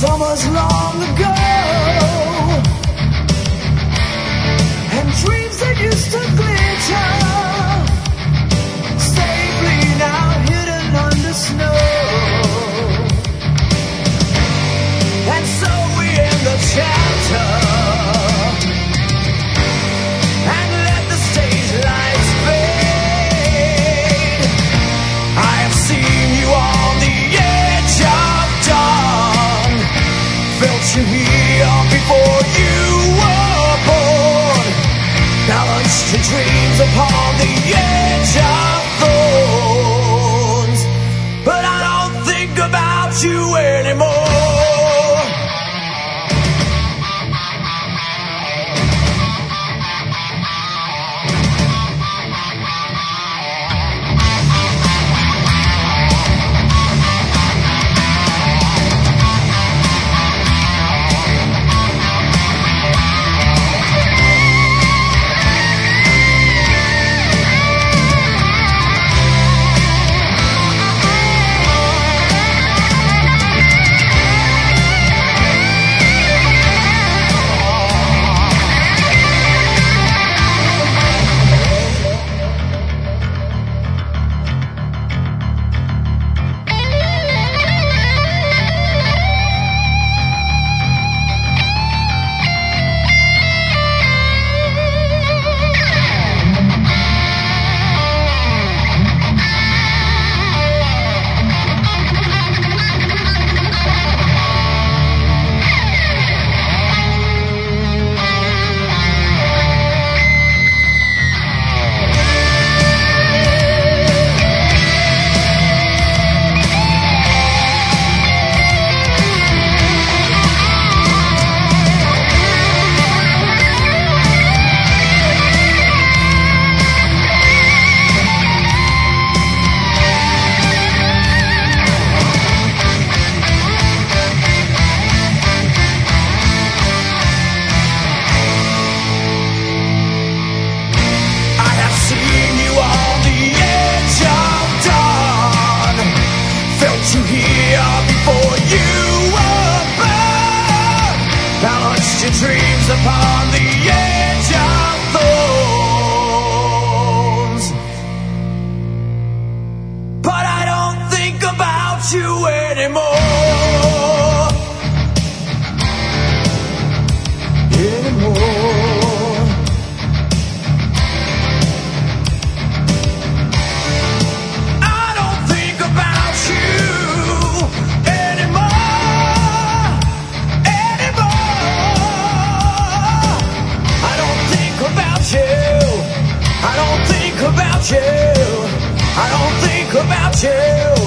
summers long ago, and dreams that used to glitter, stably now hidden under snow. And so we end the chapter and let the stage lights fade. I have seen you on the edge of dawn, felt you here before you were born, balanced your dreams upon the edge of thorns. But I don't think about you anymore. Your dreams upon the edge of thorns. But I don't think about you anymore. I don't think about you anymore. I don't think about you. I don't think about you.